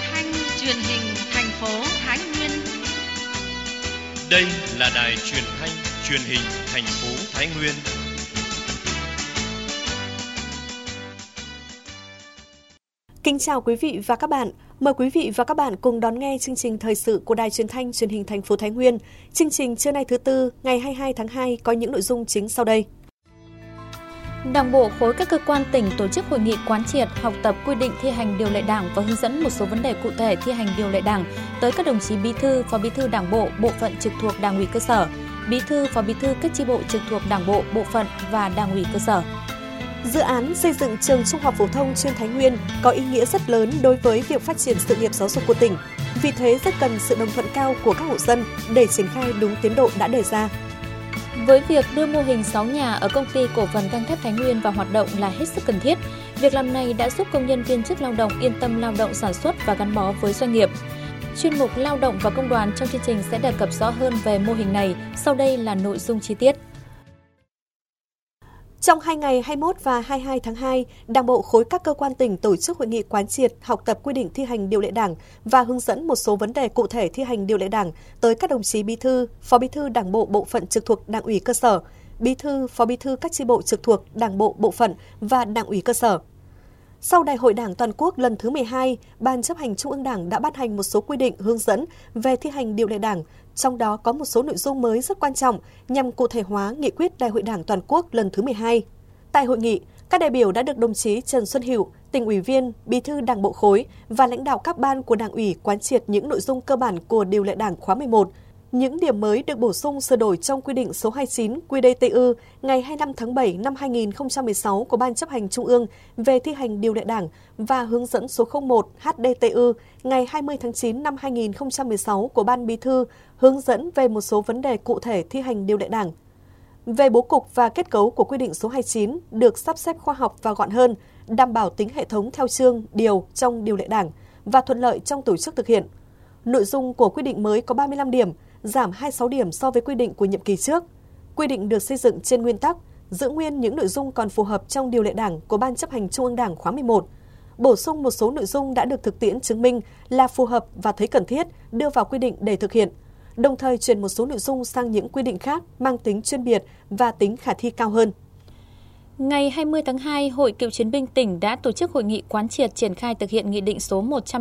thanh truyền hình thành phố Thái Nguyên. Đây là đài truyền thanh truyền hình thành phố Thái Nguyên. Kính chào quý vị và các bạn. Mời quý vị và các bạn cùng đón nghe chương trình thời sự của Đài Truyền thanh Truyền hình thành phố Thái Nguyên. Chương trình trưa nay thứ Tư, ngày 22 tháng 2 có những nội dung chính sau đây. Đảng bộ khối các cơ quan tỉnh tổ chức hội nghị quán triệt, học tập quy định thi hành điều lệ Đảng và hướng dẫn một số vấn đề cụ thể thi hành điều lệ Đảng tới các đồng chí bí thư, phó bí thư Đảng bộ, bộ phận trực thuộc Đảng ủy cơ sở, bí thư, phó bí thư các chi bộ trực thuộc Đảng bộ, bộ phận và Đảng ủy cơ sở. Dự án xây dựng trường Trung học phổ thông chuyên Thái Nguyên có ý nghĩa rất lớn đối với việc phát triển sự nghiệp giáo dục của tỉnh. Vì thế rất cần sự đồng thuận cao của các hộ dân để triển khai đúng tiến độ đã đề ra. Với việc đưa mô hình 6 nhà ở công ty cổ phần gang thép Thái Nguyên vào hoạt động là hết sức cần thiết. Việc làm này đã giúp công nhân viên chức lao động yên tâm lao động sản xuất và gắn bó với doanh nghiệp. Chuyên mục Lao động và Công đoàn trong chương trình sẽ đề cập rõ hơn về mô hình này. Sau đây là nội dung chi tiết. Trong 2 ngày 21 và 22 tháng 2, Đảng bộ khối các cơ quan tỉnh tổ chức hội nghị quán triệt, học tập quy định thi hành điều lệ Đảng và hướng dẫn một số vấn đề cụ thể thi hành điều lệ Đảng tới các đồng chí bí thư, phó bí thư Đảng bộ, bộ phận trực thuộc Đảng ủy cơ sở, bí thư, phó bí thư các chi bộ trực thuộc Đảng bộ, bộ phận và Đảng ủy cơ sở. Sau Đại hội Đảng toàn quốc lần thứ 12, Ban chấp hành Trung ương Đảng đã ban hành một số quy định hướng dẫn về thi hành điều lệ Đảng, trong đó có một số nội dung mới rất quan trọng nhằm cụ thể hóa nghị quyết Đại hội Đảng toàn quốc lần thứ 12. Tại hội nghị, các đại biểu đã được đồng chí Trần Xuân Hữu, Tỉnh ủy viên, Bí thư Đảng bộ khối và lãnh đạo các ban của Đảng ủy quán triệt những nội dung cơ bản của điều lệ Đảng khóa 11. Những điểm mới được bổ sung sửa đổi trong quy định số 29 QĐ-TÜ ngày 25 tháng 7 năm 2016 của Ban chấp hành Trung ương về thi hành điều lệ Đảng và hướng dẫn số 01 HĐ-TÜ ngày 20 tháng 9 năm 2016 của Ban Bí thư hướng dẫn về một số vấn đề cụ thể thi hành điều lệ Đảng. Về bố cục và kết cấu của quy định số 29 được sắp xếp khoa học và gọn hơn, đảm bảo tính hệ thống theo chương, điều trong điều lệ Đảng và thuận lợi trong tổ chức thực hiện. Nội dung của quy định mới có 35 điểm, giảm 26 điểm so với quy định của nhiệm kỳ trước. Quy định được xây dựng trên nguyên tắc giữ nguyên những nội dung còn phù hợp trong điều lệ Đảng của Ban chấp hành Trung ương Đảng khóa 11, bổ sung một số nội dung đã được thực tiễn chứng minh là phù hợp và thấy cần thiết đưa vào quy định để thực hiện, đồng thời chuyển một số nội dung sang những quy định khác mang tính chuyên biệt và tính khả thi cao hơn. Ngày 20 tháng 2, Hội Cựu chiến binh tỉnh đã tổ chức hội nghị quán triệt triển khai thực hiện Nghị định số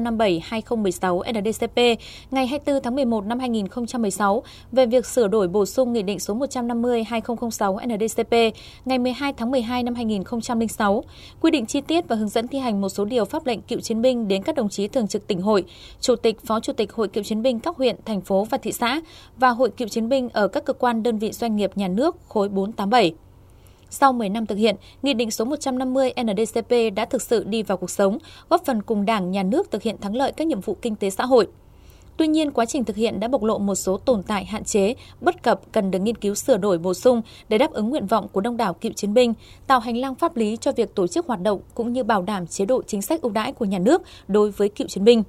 157/2016 NĐ-CP ngày 24 tháng 11 năm 2016 về việc sửa đổi bổ sung Nghị định số 150/2006 NĐ-CP ngày 12 tháng 12 năm 2006, quy định chi tiết và hướng dẫn thi hành một số điều pháp lệnh cựu chiến binh đến các đồng chí thường trực tỉnh hội, chủ tịch, phó chủ tịch Hội Cựu chiến binh các huyện, thành phố và thị xã và Hội Cựu chiến binh ở các cơ quan đơn vị doanh nghiệp nhà nước khối 487. Sau 10 năm thực hiện, Nghị định số 150 NĐ-CP đã thực sự đi vào cuộc sống, góp phần cùng Đảng, Nhà nước thực hiện thắng lợi các nhiệm vụ kinh tế xã hội. Tuy nhiên, quá trình thực hiện đã bộc lộ một số tồn tại hạn chế, bất cập cần được nghiên cứu sửa đổi bổ sung để đáp ứng nguyện vọng của đông đảo cựu chiến binh, tạo hành lang pháp lý cho việc tổ chức hoạt động cũng như bảo đảm chế độ chính sách ưu đãi của nhà nước đối với cựu chiến binh.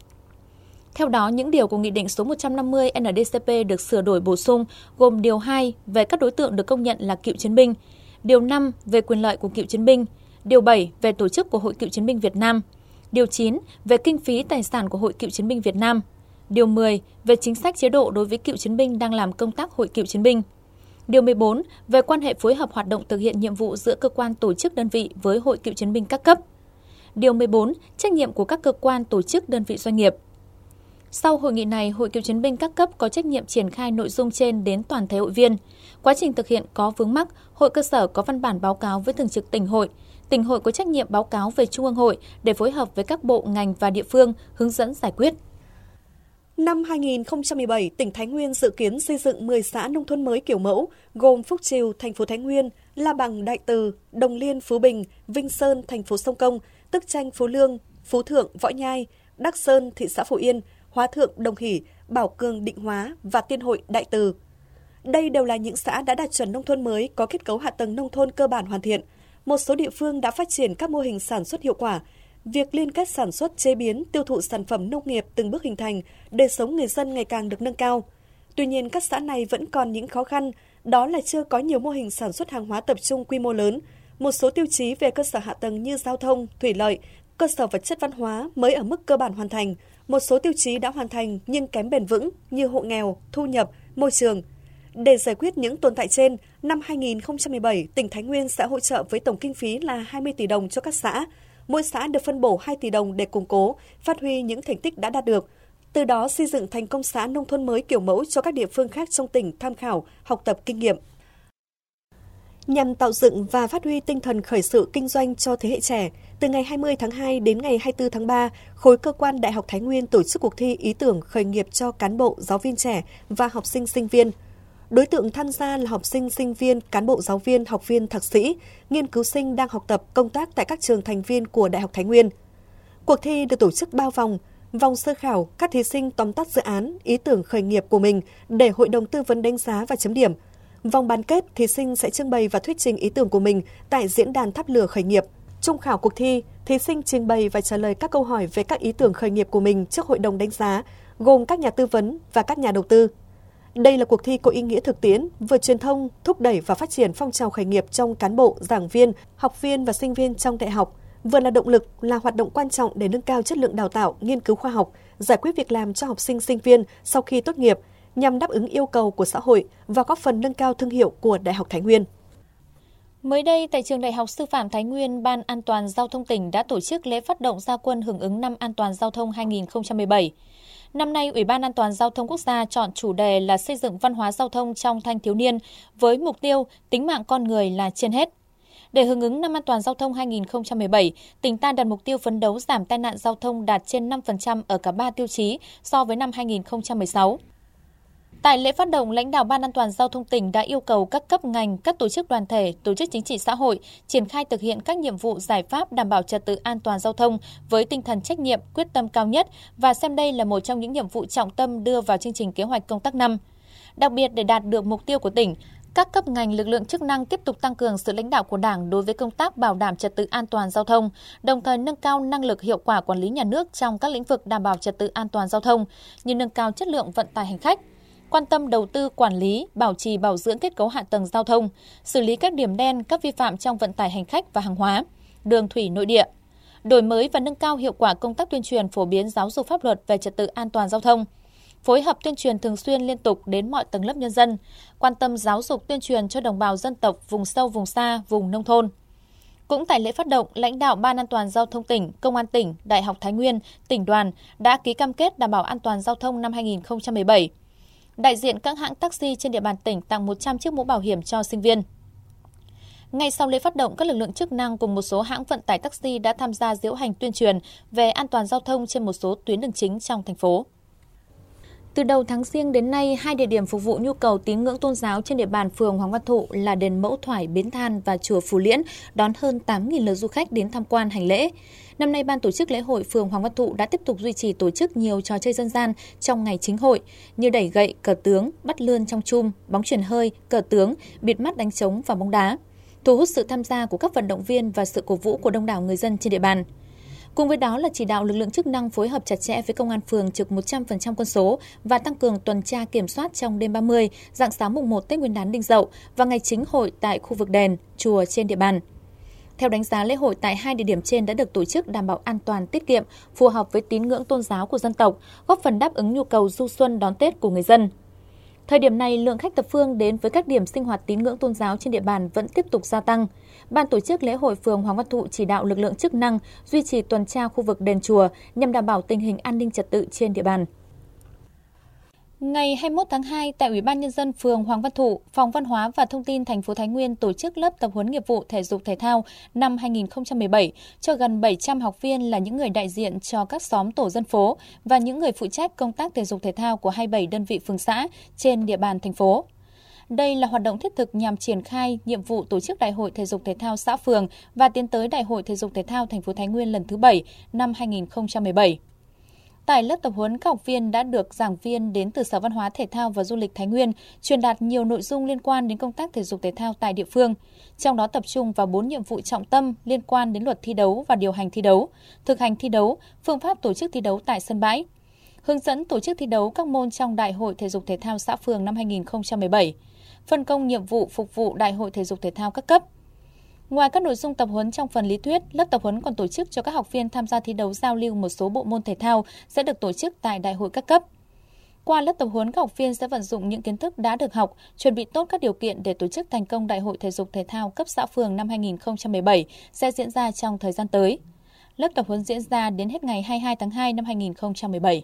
Theo đó, những điều của Nghị định số 150 NĐ-CP được sửa đổi bổ sung gồm điều 2 về các đối tượng được công nhận là cựu chiến binh, điều 5 về quyền lợi của cựu chiến binh, điều 7 về tổ chức của Hội Cựu chiến binh Việt Nam, điều 9 về kinh phí tài sản của Hội Cựu chiến binh Việt Nam, điều 10 về chính sách chế độ đối với cựu chiến binh đang làm công tác Hội Cựu chiến binh, điều 14 về quan hệ phối hợp hoạt động thực hiện nhiệm vụ giữa cơ quan tổ chức đơn vị với Hội Cựu chiến binh các cấp, điều 14 trách nhiệm của các cơ quan tổ chức đơn vị doanh nghiệp. Sau hội nghị này, Hội Cựu chiến binh các cấp có trách nhiệm triển khai nội dung trên đến toàn thể hội viên. Quá trình thực hiện có vướng mắc, hội cơ sở có văn bản báo cáo với thường trực tỉnh hội có trách nhiệm báo cáo về Trung ương hội để phối hợp với các bộ, ngành và địa phương hướng dẫn giải quyết. Năm 2017, tỉnh Thái Nguyên dự kiến xây dựng 10 xã nông thôn mới kiểu mẫu, gồm Phúc Trìu, thành phố Thái Nguyên, La Bằng, Đại Từ, Đồng Liên, Phú Bình, Vinh Sơn, thành phố Sông Công, Tức Chanh, Phú Lương, Phú Thượng, Võ Nhai, Đắc Sơn, thị xã Phổ Yên, Hóa Thượng, Đồng Hỷ, Bảo Cường, Định Hóa và Tiên Hội, Đại Từ. Đây đều là những xã đã đạt chuẩn nông thôn mới có kết cấu hạ tầng nông thôn cơ bản hoàn thiện. Một số địa phương đã phát triển các mô hình sản xuất hiệu quả. Việc liên kết sản xuất, chế biến, tiêu thụ sản phẩm nông nghiệp từng bước hình thành, đời sống người dân ngày càng được nâng cao. Tuy nhiên, các xã này vẫn còn những khó khăn, đó là chưa có nhiều mô hình sản xuất hàng hóa tập trung quy mô lớn. Một số tiêu chí về cơ sở hạ tầng như giao thông, thủy lợi, cơ sở vật chất văn hóa mới ở mức cơ bản hoàn thành, một số tiêu chí đã hoàn thành nhưng kém bền vững như hộ nghèo, thu nhập, môi trường. Để giải quyết những tồn tại trên, năm 2017, tỉnh Thái Nguyên sẽ hỗ trợ với tổng kinh phí là 20 tỷ đồng cho các xã. Mỗi xã được phân bổ 2 tỷ đồng để củng cố, phát huy những thành tích đã đạt được. Từ đó xây dựng thành công xã nông thôn mới kiểu mẫu cho các địa phương khác trong tỉnh tham khảo, học tập kinh nghiệm. Nhằm tạo dựng và phát huy tinh thần khởi sự kinh doanh cho thế hệ trẻ, từ ngày 20 tháng 2 đến ngày 24 tháng 3, khối cơ quan Đại học Thái Nguyên tổ chức cuộc thi ý tưởng khởi nghiệp cho cán bộ, giáo viên trẻ và học sinh, sinh viên. Đối tượng tham gia là học sinh, sinh viên, cán bộ, giáo viên, học viên, thạc sĩ, nghiên cứu sinh đang học tập, công tác tại các trường thành viên của Đại học Thái Nguyên. Cuộc thi được tổ chức 3 vòng. Vòng sơ khảo, các thí sinh tóm tắt dự án, ý tưởng khởi nghiệp của mình để hội đồng tư vấn đánh giá và chấm điểm. Vòng bán kết, thí sinh sẽ trưng bày và thuyết trình ý tưởng của mình tại diễn đàn Tháp Lửa khởi nghiệp. Trung khảo cuộc thi, thí sinh trình bày và trả lời các câu hỏi về các ý tưởng khởi nghiệp của mình trước hội đồng đánh giá, gồm các nhà tư vấn và các nhà đầu tư. Đây là cuộc thi có ý nghĩa thực tiễn, vừa truyền thông, thúc đẩy và phát triển phong trào khởi nghiệp trong cán bộ, giảng viên, học viên và sinh viên trong đại học, vừa là động lực, là hoạt động quan trọng để nâng cao chất lượng đào tạo, nghiên cứu khoa học, giải quyết việc làm cho học sinh, sinh viên sau khi tốt nghiệp, nhằm đáp ứng yêu cầu của xã hội và góp phần nâng cao thương hiệu của Đại học Thái Nguyên. Mới đây, tại Trường Đại học Sư phạm Thái Nguyên, Ban An toàn Giao thông tỉnh đã tổ chức lễ phát động ra quân hưởng ứng năm An toàn Giao thông 2017. Năm nay, Ủy ban An toàn Giao thông Quốc gia chọn chủ đề là xây dựng văn hóa giao thông trong thanh thiếu niên với mục tiêu tính mạng con người là trên hết. Để hưởng ứng năm An toàn Giao thông 2017, tỉnh ta đặt mục tiêu phấn đấu giảm tai nạn giao thông đạt trên 5% ở cả 3 tiêu chí so với năm 2016. Tại lễ phát động, lãnh đạo Ban An toàn Giao thông tỉnh đã yêu cầu các cấp ngành, các tổ chức đoàn thể, tổ chức chính trị xã hội triển khai thực hiện các nhiệm vụ giải pháp đảm bảo trật tự an toàn giao thông với tinh thần trách nhiệm, quyết tâm cao nhất và xem đây là một trong những nhiệm vụ trọng tâm đưa vào chương trình kế hoạch công tác năm. Đặc biệt để đạt được mục tiêu của tỉnh, các cấp ngành lực lượng chức năng tiếp tục tăng cường sự lãnh đạo của Đảng đối với công tác bảo đảm trật tự an toàn giao thông, đồng thời nâng cao năng lực hiệu quả quản lý nhà nước trong các lĩnh vực đảm bảo trật tự an toàn giao thông như nâng cao chất lượng vận tải hành khách, quan tâm đầu tư quản lý, bảo trì bảo dưỡng kết cấu hạ tầng giao thông, xử lý các điểm đen, các vi phạm trong vận tải hành khách và hàng hóa, đường thủy nội địa, đổi mới và nâng cao hiệu quả công tác tuyên truyền phổ biến giáo dục pháp luật về trật tự an toàn giao thông, phối hợp tuyên truyền thường xuyên liên tục đến mọi tầng lớp nhân dân, quan tâm giáo dục tuyên truyền cho đồng bào dân tộc vùng sâu, vùng xa, vùng nông thôn. Cũng tại lễ phát động, lãnh đạo Ban An toàn Giao thông tỉnh, Công an tỉnh, Đại học Thái Nguyên, tỉnh đoàn đã ký cam kết đảm bảo an toàn giao thông năm 2017. Đại diện các hãng taxi trên địa bàn tỉnh tặng 100 chiếc mũ bảo hiểm cho sinh viên. Ngay sau lễ phát động, các lực lượng chức năng cùng một số hãng vận tải taxi đã tham gia diễu hành tuyên truyền về an toàn giao thông trên một số tuyến đường chính trong thành phố. Từ đầu tháng Giêng đến nay, 2 địa điểm phục vụ nhu cầu tín ngưỡng tôn giáo trên địa bàn phường Hoàng Văn Thụ là đền Mẫu Thoải Bến Than và chùa Phù Liễn đón hơn 8.000 lượt du khách đến tham quan hành lễ. Năm nay, ban tổ chức lễ hội phường Hoàng Văn Thụ đã tiếp tục duy trì tổ chức nhiều trò chơi dân gian trong ngày chính hội như đẩy gậy, cờ tướng, bắt lươn trong chum, bóng chuyền hơi, cờ tướng, bịt mắt đánh trống và bóng đá, thu hút sự tham gia của các vận động viên và sự cổ vũ của đông đảo người dân trên địa bàn. Cùng với đó là chỉ đạo lực lượng chức năng phối hợp chặt chẽ với công an phường trực 100% quân số và tăng cường tuần tra kiểm soát trong đêm 30, rạng sáng mùng 1 Tết Nguyên đán Đinh Dậu và ngày chính hội tại khu vực đền, chùa trên địa bàn. Theo đánh giá, lễ hội tại 2 địa điểm trên đã được tổ chức đảm bảo an toàn, tiết kiệm, phù hợp với tín ngưỡng tôn giáo của dân tộc, góp phần đáp ứng nhu cầu du xuân đón Tết của người dân. Thời điểm này, lượng khách thập phương đến với các điểm sinh hoạt tín ngưỡng tôn giáo trên địa bàn vẫn tiếp tục gia tăng. Ban tổ chức lễ hội phường Hoàng Văn Thụ chỉ đạo lực lượng chức năng duy trì tuần tra khu vực đền chùa nhằm đảm bảo tình hình an ninh trật tự trên địa bàn. Ngày 21 tháng 2, tại Ủy ban Nhân dân phường Hoàng Văn Thụ, Phòng Văn hóa và Thông tin thành phố Thái Nguyên tổ chức lớp tập huấn nghiệp vụ thể dục thể thao năm 2017 cho gần 700 học viên là những người đại diện cho các xóm tổ dân phố và những người phụ trách công tác thể dục thể thao của 27 đơn vị phường xã trên địa bàn thành phố. Đây là hoạt động thiết thực nhằm triển khai nhiệm vụ tổ chức Đại hội Thể dục Thể thao xã phường và tiến tới Đại hội Thể dục Thể thao thành phố Thái Nguyên lần thứ 7 năm 2017. Tại lớp tập huấn, các học viên đã được giảng viên đến từ Sở Văn hóa Thể thao và Du lịch Thái Nguyên truyền đạt nhiều nội dung liên quan đến công tác thể dục thể thao tại địa phương, trong đó tập trung vào 4 nhiệm vụ trọng tâm liên quan đến luật thi đấu và điều hành thi đấu, thực hành thi đấu, phương pháp tổ chức thi đấu tại sân bãi, hướng dẫn tổ chức thi đấu các môn trong Đại hội Thể dục Thể thao xã phường năm 2017, phân công nhiệm vụ phục vụ Đại hội Thể dục Thể thao các cấp. Ngoài các nội dung tập huấn trong phần lý thuyết, lớp tập huấn còn tổ chức cho các học viên tham gia thi đấu giao lưu một số bộ môn thể thao sẽ được tổ chức tại đại hội các cấp. Qua lớp tập huấn, các học viên sẽ vận dụng những kiến thức đã được học, chuẩn bị tốt các điều kiện để tổ chức thành công Đại hội Thể dục Thể thao cấp xã phường năm 2017 sẽ diễn ra trong thời gian tới. Lớp tập huấn diễn ra đến hết ngày 22 tháng 2 năm 2017.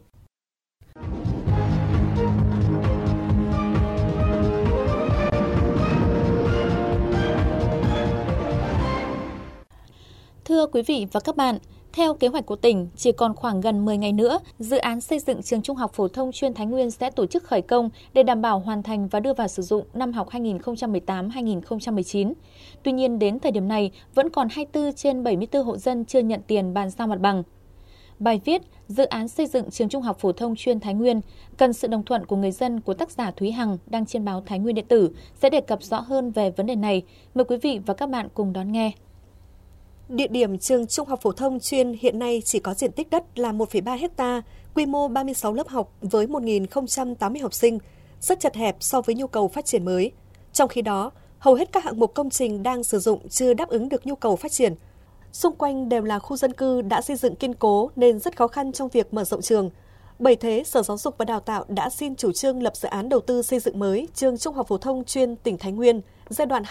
Thưa quý vị và các bạn, theo kế hoạch của tỉnh, chỉ còn khoảng gần 10 ngày nữa, dự án xây dựng trường Trung học phổ thông chuyên Thái Nguyên sẽ tổ chức khởi công để đảm bảo hoàn thành và đưa vào sử dụng năm học 2018-2019. Tuy nhiên, đến thời điểm này, vẫn còn 24 trên 74 hộ dân chưa nhận tiền bàn giao mặt bằng. Bài viết Dự án xây dựng trường Trung học phổ thông chuyên Thái Nguyên cần sự đồng thuận của người dân của tác giả Thúy Hằng đăng trên báo Thái Nguyên điện tử sẽ đề cập rõ hơn về vấn đề này. Mời quý vị và các bạn cùng đón nghe. Địa điểm trường Trung học phổ thông chuyên hiện nay chỉ có diện tích đất là 1,3 ha, quy mô 36 lớp học với 1.080 học sinh, rất chật hẹp so với nhu cầu phát triển mới. Trong khi đó, hầu hết các hạng mục công trình đang sử dụng chưa đáp ứng được nhu cầu phát triển. Xung quanh đều là khu dân cư đã xây dựng kiên cố nên rất khó khăn trong việc mở rộng trường. Bởi thế, Sở Giáo dục và Đào tạo đã xin chủ trương lập dự án đầu tư xây dựng mới trường Trung học phổ thông chuyên tỉnh Thái Nguyên giai đoạn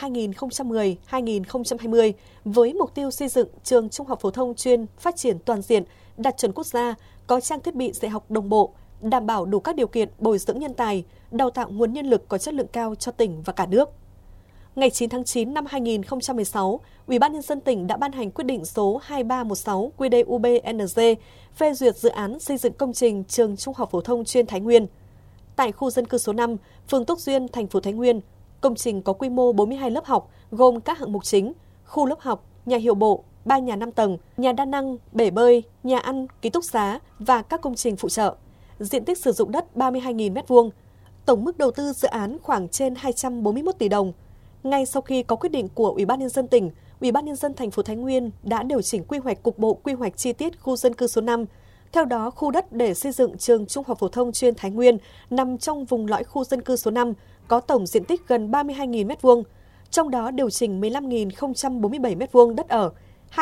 2010-2020 với mục tiêu xây dựng trường Trung học phổ thông chuyên phát triển toàn diện, đạt chuẩn quốc gia, có trang thiết bị dạy học đồng bộ, đảm bảo đủ các điều kiện bồi dưỡng nhân tài, đào tạo nguồn nhân lực có chất lượng cao cho tỉnh và cả nước. Ngày 9 tháng 9 năm 2016, Ủy ban Nhân dân tỉnh đã ban hành quyết định số 2316 QĐ-UB-NG phê duyệt dự án xây dựng công trình trường Trung học phổ thông chuyên Thái Nguyên. Tại khu dân cư số 5, phường Túc Duyên, thành phố Thái Nguyên, công trình có quy mô 42 lớp học gồm các hạng mục chính: khu lớp học, nhà hiệu bộ, 3 nhà 5 tầng, nhà đa năng, bể bơi, nhà ăn, ký túc xá và các công trình phụ trợ. Diện tích sử dụng đất 32.000 m². Tổng mức đầu tư dự án khoảng trên 241 tỷ đồng. Ngay sau khi có quyết định của Ủy ban Nhân dân tỉnh, Ủy ban Nhân dân thành phố Thái Nguyên đã điều chỉnh quy hoạch cục bộ quy hoạch chi tiết khu dân cư số 5. Theo đó, khu đất để xây dựng trường Trung học phổ thông chuyên Thái Nguyên nằm trong vùng lõi khu dân cư số 5, có tổng diện tích gần 32.000 m², trong đó điều chỉnh 15.047 m² đất ở,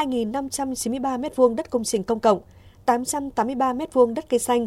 2.593 m² đất công trình công cộng, 883 m² đất cây xanh,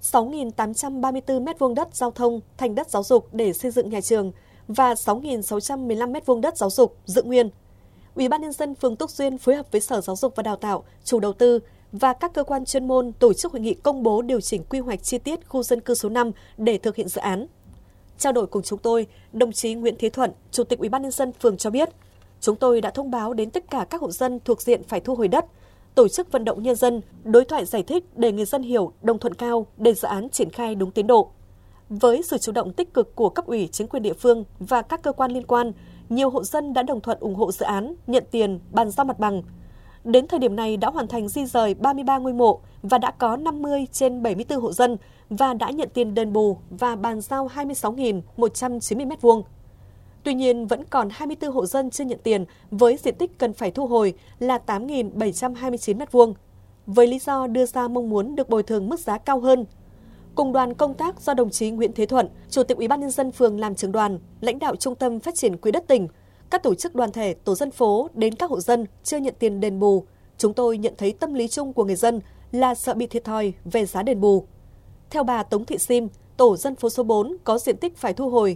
6.834 m² đất giao thông thành đất giáo dục để xây dựng nhà trường và 6.615 m² đất giáo dục giữ nguyên. Ủy ban Nhân dân phường Túc Duyên phối hợp với Sở Giáo dục và Đào tạo, chủ đầu tư và các cơ quan chuyên môn tổ chức hội nghị công bố điều chỉnh quy hoạch chi tiết khu dân cư số 5 để thực hiện dự án. Trao đổi cùng chúng tôi, đồng chí Nguyễn Thế Thuận, Chủ tịch Ủy ban Nhân dân phường cho biết, chúng tôi đã thông báo đến tất cả các hộ dân thuộc diện phải thu hồi đất, tổ chức vận động nhân dân, đối thoại giải thích để người dân hiểu, đồng thuận cao để dự án triển khai đúng tiến độ. Với sự chủ động tích cực của cấp ủy, chính quyền địa phương và các cơ quan liên quan, nhiều hộ dân đã đồng thuận ủng hộ dự án, nhận tiền, bàn giao mặt bằng. Đến thời điểm này đã hoàn thành di rời 33 ngôi mộ và đã có 50 trên 74 hộ dân và đã nhận tiền đền bù và bàn giao 26.190 m². Tuy nhiên, vẫn còn 24 hộ dân chưa nhận tiền với diện tích cần phải thu hồi là 8.729 m², với lý do đưa ra mong muốn được bồi thường mức giá cao hơn. Cùng đoàn công tác do đồng chí Nguyễn Thế Thuận, Chủ tịch Ủy ban Nhân dân phường làm trưởng đoàn, lãnh đạo Trung tâm Phát triển Quỹ đất tỉnh, các tổ chức đoàn thể, tổ dân phố đến các hộ dân chưa nhận tiền đền bù, chúng tôi nhận thấy tâm lý chung của người dân là sợ bị thiệt thòi về giá đền bù. Theo bà Tống Thị Sim, tổ dân phố số 4 có diện tích phải thu hồi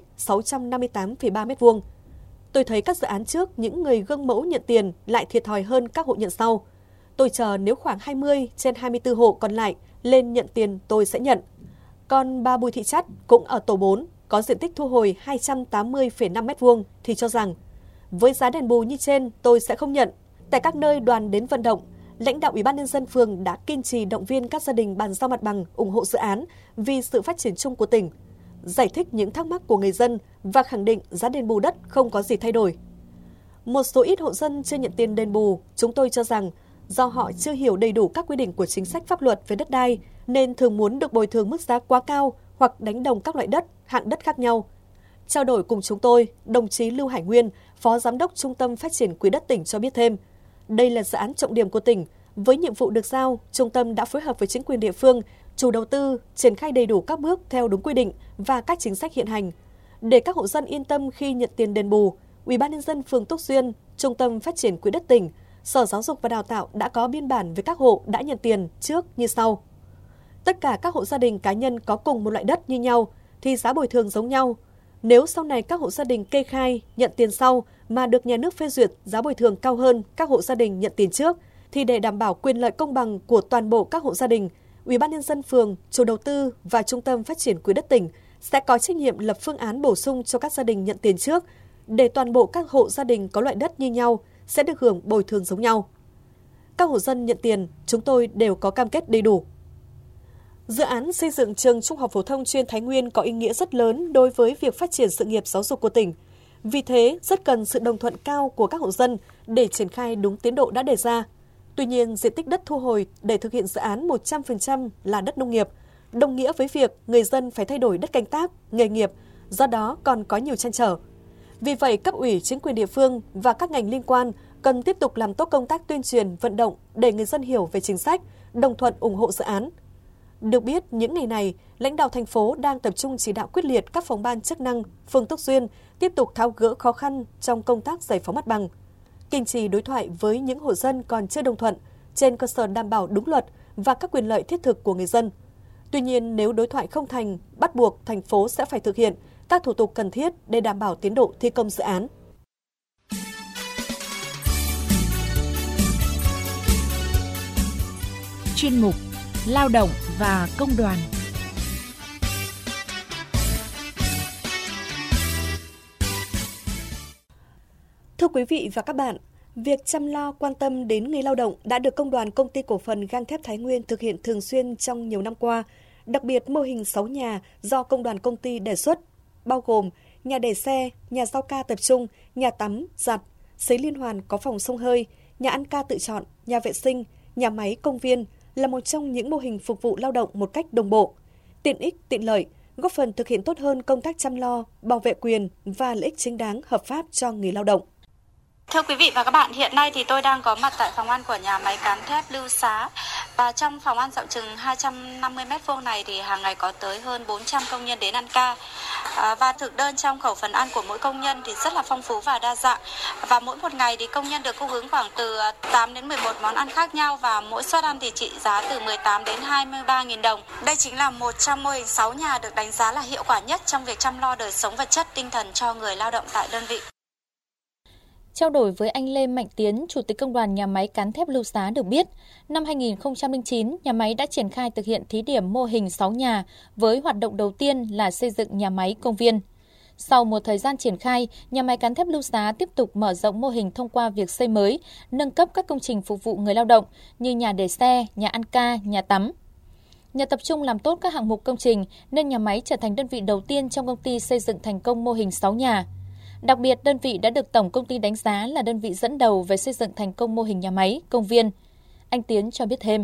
658,3 m². Tôi thấy các dự án trước những người gương mẫu nhận tiền lại thiệt thòi hơn các hộ nhận sau. Tôi chờ nếu khoảng 20 trên 24 hộ còn lại lên nhận tiền tôi sẽ nhận. Còn bà Bùi Thị Chắt cũng ở tổ 4 có diện tích thu hồi 280,5 m² thì cho rằng với giá đền bù như trên tôi sẽ không nhận. Tại các nơi đoàn đến vận động, lãnh đạo Ủy ban Nhân dân phường đã kiên trì động viên các gia đình bàn giao mặt bằng ủng hộ dự án vì sự phát triển chung của tỉnh, giải thích những thắc mắc của người dân và khẳng định giá đền bù đất không có gì thay đổi. Một số ít hộ dân chưa nhận tiền đền bù, chúng tôi cho rằng do họ chưa hiểu đầy đủ các quy định của chính sách pháp luật về đất đai nên thường muốn được bồi thường mức giá quá cao hoặc đánh đồng các loại đất, hạng đất khác nhau. Trao đổi cùng chúng tôi, đồng chí Lưu Hải Nguyên, Phó Giám đốc Trung tâm Phát triển Quỹ đất tỉnh cho biết thêm, đây là dự án trọng điểm của tỉnh. Với nhiệm vụ được giao, Trung tâm đã phối hợp với chính quyền địa phương, chủ đầu tư, triển khai đầy đủ các bước theo đúng quy định và các chính sách hiện hành. Để các hộ dân yên tâm khi nhận tiền đền bù, Ủy ban Nhân dân phường Túc Duyên Trung tâm Phát triển Quỹ đất tỉnh, Sở Giáo dục và Đào tạo đã có biên bản với các hộ đã nhận tiền trước như sau. Tất cả các hộ gia đình cá nhân có cùng một loại đất như nhau thì giá bồi thường giống nhau. Nếu sau này các hộ gia đình kê khai nhận tiền sau mà được nhà nước phê duyệt giá bồi thường cao hơn các hộ gia đình nhận tiền trước, thì để đảm bảo quyền lợi công bằng của toàn bộ các hộ gia đình, Ủy ban nhân dân phường, chủ đầu tư và Trung tâm Phát triển Quỹ đất tỉnh sẽ có trách nhiệm lập phương án bổ sung cho các gia đình nhận tiền trước để toàn bộ các hộ gia đình có loại đất như nhau sẽ được hưởng bồi thường giống nhau. Các hộ dân nhận tiền, chúng tôi đều có cam kết đầy đủ. Dự án xây dựng trường Trung học phổ thông chuyên Thái Nguyên có ý nghĩa rất lớn đối với việc phát triển sự nghiệp giáo dục của tỉnh. Vì thế, rất cần sự đồng thuận cao của các hộ dân để triển khai đúng tiến độ đã đề ra. Tuy nhiên, diện tích đất thu hồi để thực hiện dự án 100% là đất nông nghiệp, đồng nghĩa với việc người dân phải thay đổi đất canh tác, nghề nghiệp, do đó còn có nhiều trăn trở. Vì vậy, cấp ủy, chính quyền địa phương và các ngành liên quan cần tiếp tục làm tốt công tác tuyên truyền, vận động để người dân hiểu về chính sách, đồng thuận ủng hộ dự án. Được biết, những ngày này, lãnh đạo thành phố đang tập trung chỉ đạo quyết liệt các phòng ban chức năng, phường Túc Duyên tiếp tục tháo gỡ khó khăn trong công tác giải phóng mặt bằng, kiên trì đối thoại với những hộ dân còn chưa đồng thuận trên cơ sở đảm bảo đúng luật và các quyền lợi thiết thực của người dân. Tuy nhiên, nếu đối thoại không thành, bắt buộc thành phố sẽ phải thực hiện các thủ tục cần thiết để đảm bảo tiến độ thi công dự án. Chuyên mục Lao động và Công đoàn. Thưa quý vị và các bạn, việc chăm lo quan tâm đến người lao động đã được Công đoàn Công ty Cổ phần Gang thép Thái Nguyên thực hiện thường xuyên trong nhiều năm qua. Đặc biệt, mô hình 6 nhà do Công đoàn công ty đề xuất, bao gồm nhà để xe, nhà rau ca tập trung, nhà tắm, giặt, sấy liên hoàn có phòng xông hơi, nhà ăn ca tự chọn, nhà vệ sinh, nhà máy, công viên, là một trong những mô hình phục vụ lao động một cách đồng bộ, tiện ích, tiện lợi, góp phần thực hiện tốt hơn công tác chăm lo, bảo vệ quyền và lợi ích chính đáng hợp pháp cho người lao động. Thưa quý vị và các bạn, hiện nay thì tôi đang có mặt tại phòng ăn của nhà máy cán thép Lưu Xá. Và trong phòng ăn rộng chừng 250 m2 này thì hàng ngày có tới hơn 400 công nhân đến ăn ca. Và thực đơn trong khẩu phần ăn của mỗi công nhân thì rất là phong phú và đa dạng. Và mỗi một ngày thì công nhân được cung ứng khoảng từ 8 đến 11 món ăn khác nhau và mỗi suất ăn thì trị giá từ 18 đến 23.000 đồng. Đây chính là một trong mô hình 6 nhà được đánh giá là hiệu quả nhất trong việc chăm lo đời sống vật chất tinh thần cho người lao động tại đơn vị. Trao đổi với anh Lê Mạnh Tiến, Chủ tịch Công đoàn Nhà máy Cán thép Lưu Xá được biết, năm 2009, nhà máy đã triển khai thực hiện thí điểm mô hình 6 nhà với hoạt động đầu tiên là xây dựng nhà máy công viên. Sau một thời gian triển khai, nhà máy Cán thép Lưu Xá tiếp tục mở rộng mô hình thông qua việc xây mới, nâng cấp các công trình phục vụ người lao động như nhà để xe, nhà ăn ca, nhà tắm. Nhờ tập trung làm tốt các hạng mục công trình nên nhà máy trở thành đơn vị đầu tiên trong công ty xây dựng thành công mô hình 6 nhà. Đặc biệt, đơn vị đã được Tổng Công ty đánh giá là đơn vị dẫn đầu về xây dựng thành công mô hình nhà máy, công viên. Anh Tiến cho biết thêm.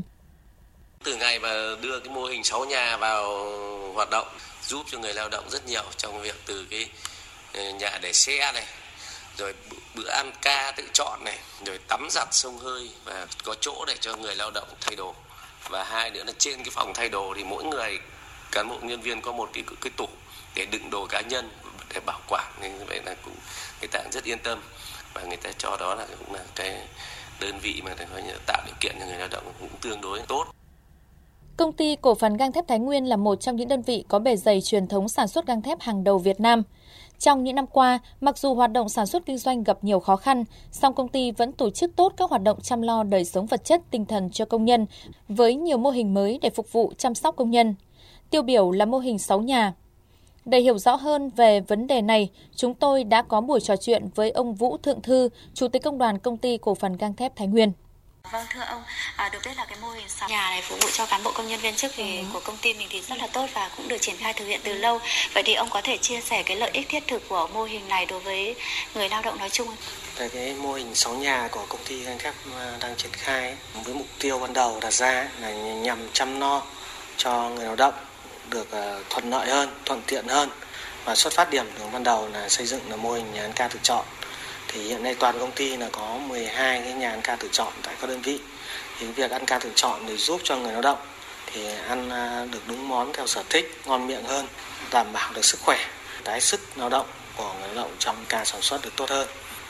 Từ ngày mà đưa cái mô hình 6 nhà vào hoạt động, giúp cho người lao động rất nhiều trong việc từ cái nhà để xe này, rồi bữa ăn ca tự chọn này, rồi tắm giặt xông hơi và có chỗ để cho người lao động thay đồ. Và hai nữa là trên cái phòng thay đồ thì mỗi người cán bộ nhân viên có một cái tủ để đựng đồ cá nhân để bảo quản, nên như vậy là cũng người ta rất yên tâm và người ta cho đó là cũng là cái đơn vị mà tạo điều kiện cho người lao động cũng tương đối tốt. Công ty Cổ phần Gang thép Thái Nguyên là một trong những đơn vị có bề dày truyền thống sản xuất gang thép hàng đầu Việt Nam. Trong những năm qua, mặc dù hoạt động sản xuất kinh doanh gặp nhiều khó khăn, song công ty vẫn tổ chức tốt các hoạt động chăm lo đời sống vật chất tinh thần cho công nhân với nhiều mô hình mới để phục vụ chăm sóc công nhân. Tiêu biểu là mô hình 6 nhà. Để hiểu rõ hơn về vấn đề này, chúng tôi đã có buổi trò chuyện với ông Vũ Thượng Thư, Chủ tịch Công đoàn Công ty Cổ phần Gang thép Thái Nguyên. Vâng, thưa ông, được biết là cái mô hình 6 nhà này phục vụ cho cán bộ công nhân viên chức thì của công ty mình thì rất là tốt và cũng được triển khai thực hiện từ lâu. Vậy thì ông có thể chia sẻ cái lợi ích thiết thực của mô hình này đối với người lao động nói chung? Cái mô hình 6 nhà của công ty Gang thép đang triển khai với mục tiêu ban đầu đặt ra là nhằm chăm lo cho người lao động được thuận lợi hơn, thuận tiện hơn, và xuất phát điểm từ ban đầu là xây dựng là mô hình nhà ăn ca tự chọn. Thì hiện nay toàn công ty là có 12 cái nhà ăn ca tự chọn tại các đơn vị. Thì việc ăn ca tự chọn để giúp cho người lao động thì ăn được đúng món theo sở thích, ngon miệng hơn, đảm bảo được sức khỏe, tái sức lao động của người lao động trong ca sản xuất được tốt hơn.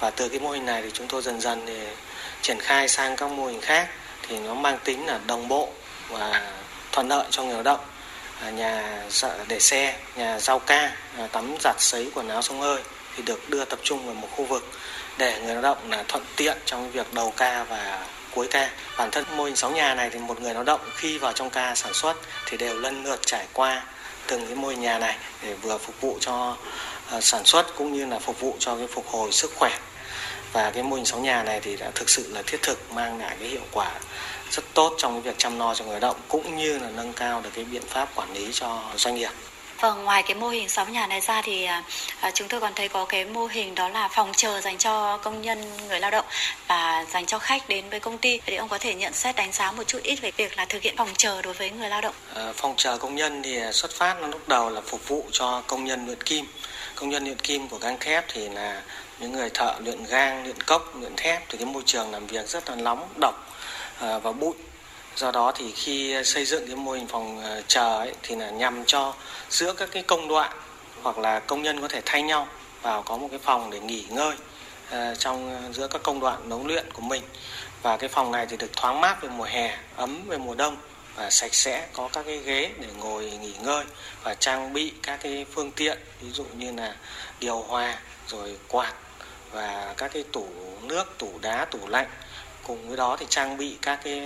Và từ cái mô hình này thì chúng tôi dần dần thì triển khai sang các mô hình khác thì nó mang tính là đồng bộ và thuận lợi cho người lao động. Nhà để xe, nhà rau ca, tắm giặt sấy quần áo xông hơi thì được đưa tập trung vào một khu vực để người lao động là thuận tiện trong việc đầu ca và cuối ca. Bản thân mô hình 6 nhà này thì một người lao động khi vào trong ca sản xuất thì đều lần lượt trải qua từng cái mô hình nhà này để vừa phục vụ cho sản xuất cũng như là phục vụ cho cái phục hồi sức khỏe. Và cái mô hình 6 nhà này thì đã thực sự là thiết thực, mang lại cái hiệu quả rất tốt trong cái việc chăm lo cho người lao động cũng như là nâng cao được cái biện pháp quản lý cho doanh nghiệp. Vâng, ngoài cái mô hình 6 nhà này ra thì chúng tôi còn thấy có cái mô hình đó là phòng chờ dành cho công nhân, người lao động và dành cho khách đến với công ty. Thì ông có thể nhận xét đánh giá một chút ít về việc là thực hiện phòng chờ đối với người lao động. Phòng chờ công nhân thì xuất phát lúc đầu là phục vụ cho công nhân luyện kim. Công nhân luyện kim của gang thép thì là những người thợ luyện gang, luyện cốc, luyện thép thì cái môi trường làm việc rất là nóng, độc và bụi. Do đó thì khi xây dựng cái mô hình phòng chờ ấy, thì là nhằm cho giữa các cái công đoạn hoặc là công nhân có thể thay nhau vào có một cái phòng để nghỉ ngơi trong giữa các công đoạn nấu luyện của mình. Và cái phòng này thì được thoáng mát về mùa hè, ấm về mùa đông và sạch sẽ, có các cái ghế để ngồi nghỉ ngơi và trang bị các cái phương tiện ví dụ như là điều hòa, rồi quạt và các cái tủ nước, tủ đá, tủ lạnh. Cùng với đó thì trang bị các cái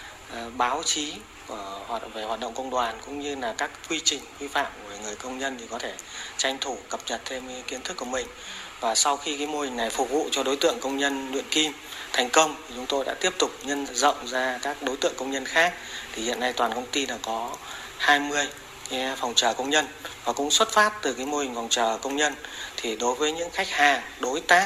báo chí về hoạt động công đoàn cũng như là các quy trình quy phạm của người công nhân thì có thể tranh thủ cập nhật thêm kiến thức của mình. Và sau khi cái mô hình này phục vụ cho đối tượng công nhân luyện kim thành công thì chúng tôi đã tiếp tục nhân rộng ra các đối tượng công nhân khác. Thì hiện nay toàn công ty là có 20 cái phòng chờ công nhân và cũng xuất phát từ cái mô hình phòng chờ công nhân thì đối với những khách hàng, đối tác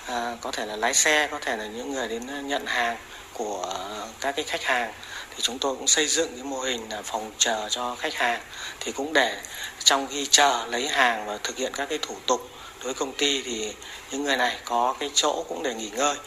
có thể là lái xe, có thể là những người đến nhận hàng của các cái khách hàng thì chúng tôi cũng xây dựng cái mô hình là phòng chờ cho khách hàng thì cũng để trong khi chờ lấy hàng và thực hiện các cái thủ tục đối với công ty thì những người này có cái chỗ cũng để nghỉ ngơi.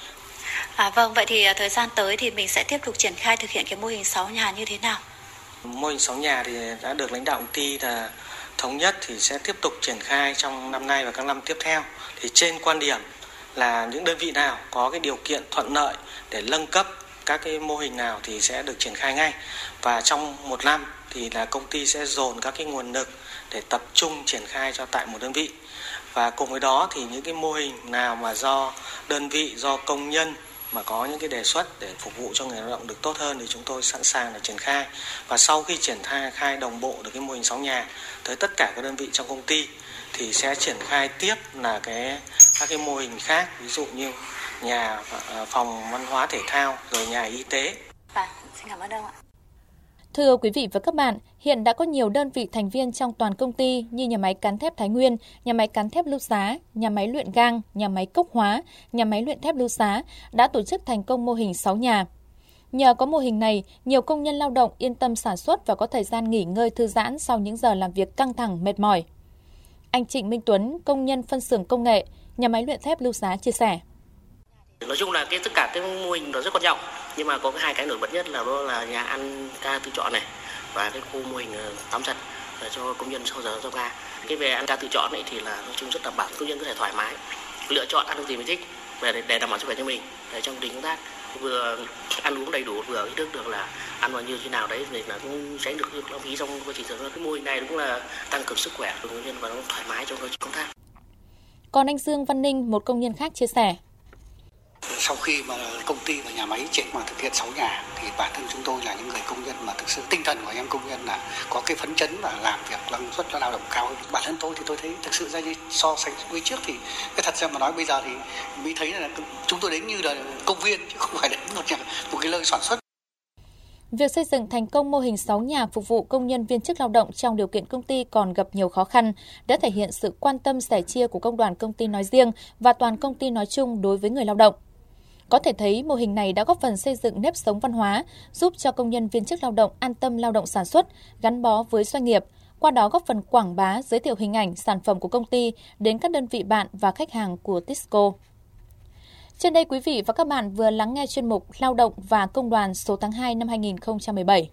Vâng, vậy thì thời gian tới thì mình sẽ tiếp tục triển khai thực hiện cái mô hình 6 nhà như thế nào? Mô hình 6 nhà thì đã được lãnh đạo công ty là thống nhất thì sẽ tiếp tục triển khai trong năm nay và các năm tiếp theo. Thì trên quan điểm là những đơn vị nào có cái điều kiện thuận lợi để nâng cấp các cái mô hình nào thì sẽ được triển khai ngay. Và trong một năm thì là công ty sẽ dồn các cái nguồn lực để tập trung triển khai cho tại một đơn vị. Và cùng với đó thì những cái mô hình nào mà do đơn vị, do công nhân mà có những cái đề xuất để phục vụ cho người lao động được tốt hơn thì chúng tôi sẵn sàng để triển khai. Và sau khi triển khai đồng bộ được cái mô hình 6 nhà tới tất cả các đơn vị trong công ty thì sẽ triển khai tiếp là các cái mô hình khác, ví dụ như nhà phòng văn hóa thể thao rồi nhà y tế. Xin cảm ơn ông ạ. Thưa quý vị và các bạn, hiện đã có nhiều đơn vị thành viên trong toàn công ty như nhà máy cán thép Thái Nguyên, nhà máy cán thép Lưu Xá, nhà máy luyện gang, nhà máy Cốc Hóa, nhà máy luyện thép Lưu Xá đã tổ chức thành công mô hình 6 nhà. Nhờ có mô hình này, nhiều công nhân lao động yên tâm sản xuất và có thời gian nghỉ ngơi thư giãn sau những giờ làm việc căng thẳng mệt mỏi. Anh Trịnh Minh Tuấn, công nhân phân xưởng công nghệ, nhà máy luyện thép Lưu Xá chia sẻ. Nói chung là tất cả cái mô hình nó rất quan trọng, nhưng mà có hai cái nổi bật nhất là đó là nhà ăn ca tự chọn này và cái khu mô hình tắm giặt cho công nhân sau giờ giao ca. Cái về ăn ca tự chọn này thì là nói chung rất đảm bảo công nhân có thể thoải mái lựa chọn ăn gì mình thích để đảm bảo sức khỏe cho mình trong quá trình công tác, vừa ăn uống đầy đủ vừa ý thức được là ăn bao nhiêu thế nào đấy để là cũng tránh được việc lãng phí trong quá trình sản xuất. Cái mô hình này cũng là tăng cường sức khỏe của công nhân và nó thoải mái trong quá trình công tác. Còn anh Dương Văn Ninh, một công nhân khác chia sẻ. Sau khi mà công ty và nhà máy triển khai thực hiện 6 nhà thì bản thân chúng tôi là những người công nhân mà thực sự tinh thần của anh em công nhân là có cái phấn chấn và làm việc năng suất lao động cao. Bản thân tôi thì tôi thấy thực sự ra như so sánh với trước thì cái thật ra mà nói bây giờ thì mới thấy là chúng tôi đến như là công viên chứ không phải đến một cái nơi sản xuất. Việc xây dựng thành công mô hình 6 nhà phục vụ công nhân viên chức lao động trong điều kiện công ty còn gặp nhiều khó khăn, đã thể hiện sự quan tâm sẻ chia của công đoàn công ty nói riêng và toàn công ty nói chung đối với người lao động. Có thể thấy mô hình này đã góp phần xây dựng nếp sống văn hóa, giúp cho công nhân viên chức lao động an tâm lao động sản xuất, gắn bó với doanh nghiệp, qua đó góp phần quảng bá, giới thiệu hình ảnh, sản phẩm của công ty đến các đơn vị bạn và khách hàng của Tisco. Trên đây quý vị và các bạn vừa lắng nghe chuyên mục Lao động và Công đoàn số tháng 2 năm 2017.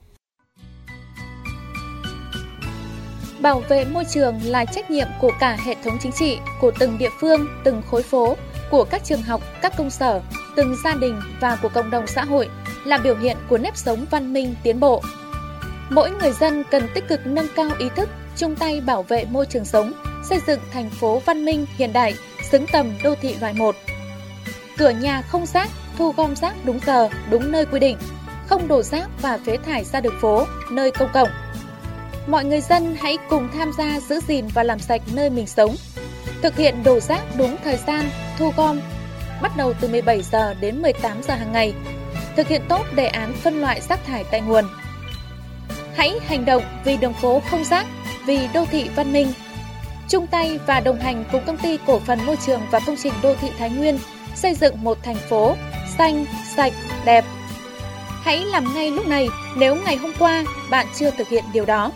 Bảo vệ môi trường là trách nhiệm của cả hệ thống chính trị, của từng địa phương, từng khối phố. của các trường học, các công sở, từng gia đình và của cộng đồng xã hội là biểu hiện của nếp sống văn minh tiến bộ. Mỗi người dân cần tích cực nâng cao ý thức, chung tay bảo vệ môi trường sống, xây dựng thành phố văn minh hiện đại, xứng tầm đô thị loại 1. Cửa nhà không rác, thu gom rác đúng giờ, đúng nơi quy định, không đổ rác và phế thải ra đường phố, nơi công cộng. Mọi người dân hãy cùng tham gia giữ gìn và làm sạch nơi mình sống. Thực hiện đổ rác đúng thời gian, thu gom, bắt đầu từ 17 giờ đến 18 giờ hàng ngày. Thực hiện tốt đề án phân loại rác thải tại nguồn. Hãy hành động vì đường phố không rác, vì đô thị văn minh. Chung tay và đồng hành cùng Công ty Cổ phần Môi trường và Công trình Đô thị Thái Nguyên xây dựng một thành phố xanh, sạch, đẹp. Hãy làm ngay lúc này nếu ngày hôm qua bạn chưa thực hiện điều đó.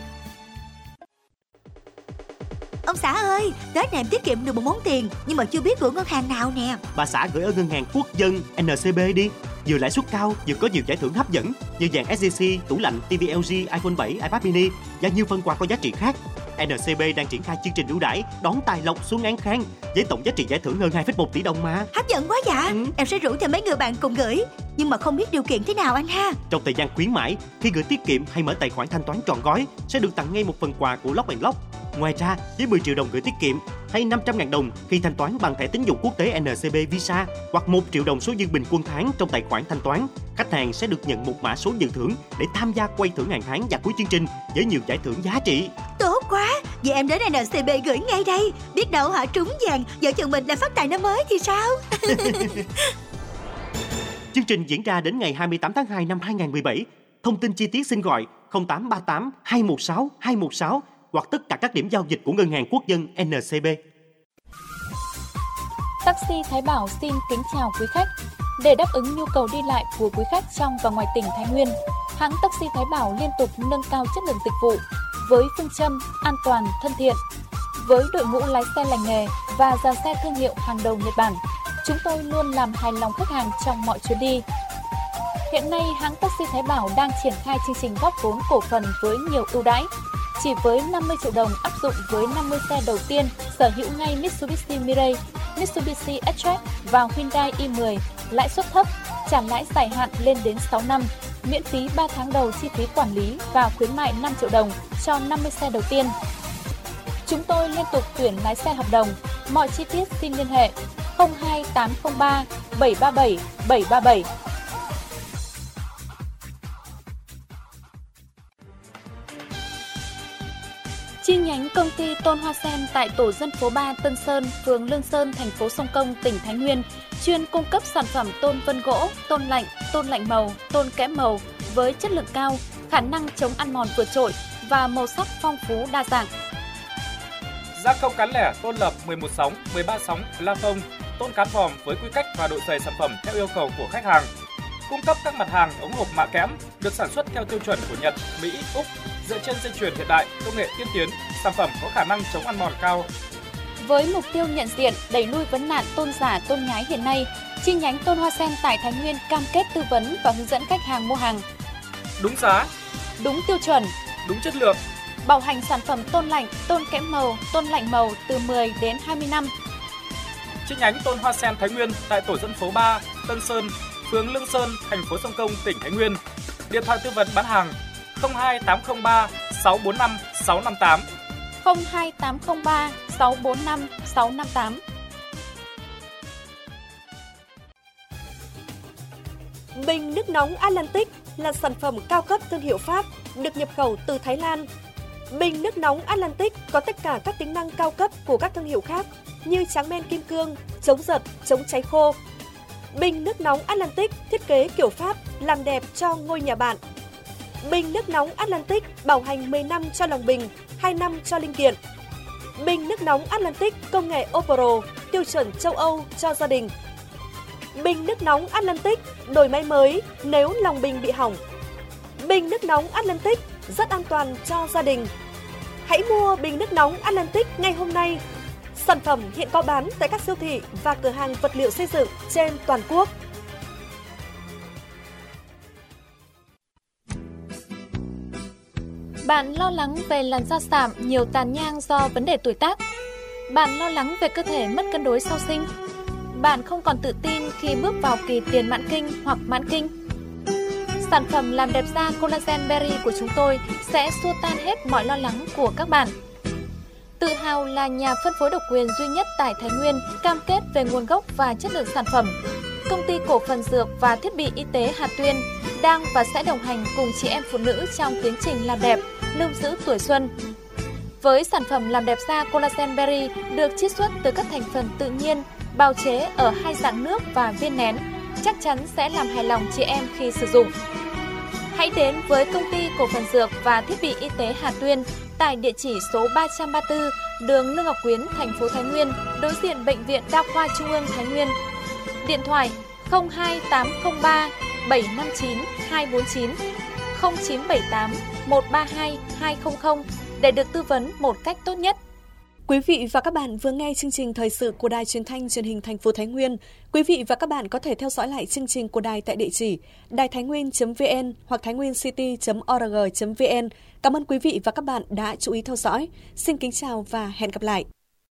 Ông xã ơi, Tết này em tiết kiệm được một món tiền nhưng mà chưa biết gửi ngân hàng nào nè. Bà xã gửi ở ngân hàng Quốc dân NCB đi. Vừa lãi suất cao, vừa có nhiều giải thưởng hấp dẫn như vàng SJC, tủ lạnh, TV LG, iPhone 7, iPad mini và nhiều phần quà có giá trị khác. NCB đang triển khai chương trình ưu đãi đón tài lộc xuống án khang với tổng giá trị giải thưởng hơn 2,1 tỷ đồng mà. Hấp dẫn quá dạ. Em sẽ rủ thêm mấy người bạn cùng gửi, nhưng mà không biết điều kiện thế nào anh ha. Trong thời gian khuyến mãi, khi gửi tiết kiệm hay mở tài khoản thanh toán trọn gói sẽ được tặng ngay một phần quà của Lock & Lock. Ngoài ra, với 10 triệu đồng gửi tiết kiệm hay 500.000 đồng khi thanh toán bằng thẻ tín dụng quốc tế NCB Visa hoặc 1 triệu đồng số dư bình quân tháng trong tài khoản thanh toán, khách hàng sẽ được nhận một mã số dự thưởng để tham gia quay thưởng hàng tháng và cuối chương trình với nhiều giải thưởng giá trị. Tốt quá, vậy em đến NCB gửi ngay đây. Biết đâu họ trúng vàng, vợ chồng mình lại phát tài năm mới thì sao? Chương trình diễn ra đến ngày 28 tháng 2 năm 2017. Thông tin chi tiết xin gọi 0838 216 216 hoặc tất cả các điểm giao dịch của Ngân hàng Quốc dân NCB. Taxi Thái Bảo xin kính chào quý khách. Để đáp ứng nhu cầu đi lại của quý khách trong và ngoài tỉnh Thái Nguyên, hãng Taxi Thái Bảo liên tục nâng cao chất lượng dịch vụ với phương châm an toàn, thân thiện. Với đội ngũ lái xe lành nghề và dàn xe thương hiệu hàng đầu Nhật Bản, chúng tôi luôn làm hài lòng khách hàng trong mọi chuyến đi. Hiện nay, hãng Taxi Thái Bảo đang triển khai chương trình góp vốn cổ phần với nhiều ưu đãi. Chỉ với 50 triệu đồng áp dụng với 50 xe đầu tiên sở hữu ngay Mitsubishi Mirage, Mitsubishi X-Track và Hyundai i10, lãi suất thấp, trả lãi dài hạn lên đến 6 năm, miễn phí 3 tháng đầu chi phí quản lý và khuyến mại 5 triệu đồng cho 50 xe đầu tiên. Chúng tôi liên tục tuyển lái xe hợp đồng. Mọi chi tiết xin liên hệ 02803 737 737. Chi nhánh công ty Tôn Hoa Sen tại tổ dân phố 3 Tân Sơn, phường Lương Sơn, thành phố Sông Công, tỉnh Thái Nguyên, chuyên cung cấp sản phẩm tôn vân gỗ, tôn lạnh màu, tôn kẽm màu với chất lượng cao, khả năng chống ăn mòn vượt trội và màu sắc phong phú đa dạng. Gia công cán lẻ tôn lập 11 sóng, 13 sóng, la phông, tôn cán vòm với quy cách và độ dày sản phẩm theo yêu cầu của khách hàng. Cung cấp các mặt hàng ống hộp mạ kẽm được sản xuất theo tiêu chuẩn của Nhật, Mỹ, Úc, dựa trên dây chuyền hiện đại, công nghệ tiên tiến, sản phẩm có khả năng chống ăn mòn cao. Với mục tiêu nhận diện, đẩy lui vấn nạn tôn giả, tôn nhái hiện nay, chi nhánh Tôn Hoa Sen tại Thái Nguyên cam kết tư vấn và hướng dẫn khách hàng mua hàng đúng giá, đúng tiêu chuẩn, đúng chất lượng, bảo hành sản phẩm tôn lạnh, tôn kẽm màu, tôn lạnh màu từ 10 đến 20 năm. Chi nhánh Tôn Hoa Sen Thái Nguyên tại tổ dân phố 3, Tân Sơn, phường Lương Sơn, thành phố Sông Công, tỉnh Thái Nguyên. Điện thoại tư vấn bán hàng 02803 645 658. 02803 645 658. Bình nước nóng Atlantic là sản phẩm cao cấp thương hiệu Pháp, được nhập khẩu từ Thái Lan. Bình nước nóng Atlantic có tất cả các tính năng cao cấp của các thương hiệu khác như tráng men kim cương, chống giật, chống cháy khô. Bình nước nóng Atlantic thiết kế kiểu Pháp, làm đẹp cho ngôi nhà bạn. Bình nước nóng Atlantic bảo hành 10 năm cho lòng bình, 2 năm cho linh kiện. Bình nước nóng Atlantic công nghệ Opro, tiêu chuẩn châu Âu cho gia đình. Bình nước nóng Atlantic đổi máy mới nếu lòng bình bị hỏng. Bình nước nóng Atlantic rất an toàn cho gia đình. Hãy mua bình nước nóng Atlantic ngay hôm nay. Sản phẩm hiện có bán tại các siêu thị và cửa hàng vật liệu xây dựng trên toàn quốc. Bạn lo lắng về làn da sạm, nhiều tàn nhang do vấn đề tuổi tác? Bạn lo lắng về cơ thể mất cân đối sau sinh? bạn không còn tự tin khi bước vào kỳ tiền mãn kinh hoặc mãn kinh? Sản phẩm làm đẹp da Collagen Berry của chúng tôi sẽ xua tan hết mọi lo lắng của các bạn. Tự hào là nhà phân phối độc quyền duy nhất tại Thái Nguyên, cam kết về nguồn gốc và chất lượng sản phẩm. Công ty cổ phần dược và thiết bị y tế Hà Tuyên đang và sẽ đồng hành cùng chị em phụ nữ trong tiến trình làm đẹp, lưu giữ tuổi xuân. Với sản phẩm làm đẹp da Collagen Berry được chiết xuất từ các thành phần tự nhiên, bào chế ở hai dạng nước và viên nén, chắc chắn sẽ làm hài lòng chị em khi sử dụng. Hãy đến với công ty cổ phần dược và thiết bị y tế Hà Tuyên tại địa chỉ số 334 đường Lương Ngọc Quyến, thành phố Thái Nguyên, đối diện Bệnh viện Đa khoa Trung ương Thái Nguyên. Điện thoại 02803 759 249 0978 132 200 để được tư vấn một cách tốt nhất. Quý vị và các bạn vừa nghe chương trình thời sự của Đài Truyền thanh Truyền hình thành phố Thái Nguyên. Quý vị và các bạn có thể theo dõi lại chương trình của đài tại địa chỉ đàitháinnguyên.vn hoặc thainwincity.org.vn. Cảm ơn quý vị và các bạn đã chú ý theo dõi. Xin kính chào và hẹn gặp lại.